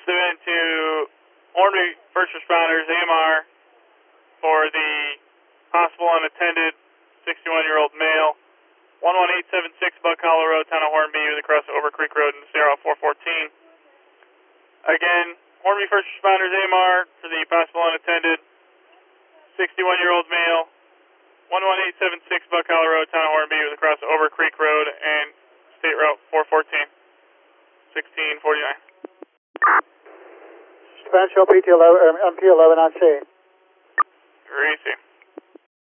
event to Hornby First Responders, AMR, for the possible unattended 61-year-old male, 11876 Buck Hollow Road, Town of Hornby, with across Over Creek Road in Sierra 414. Again, Hornby First Responders, AMR, for the possible unattended 61-year-old male, 11876 Buck Hollow Road, Town of Hornby, with across Over Creek Road and State Route 414, 1649. Spanish LPT 11, MT 11 on scene. Receive.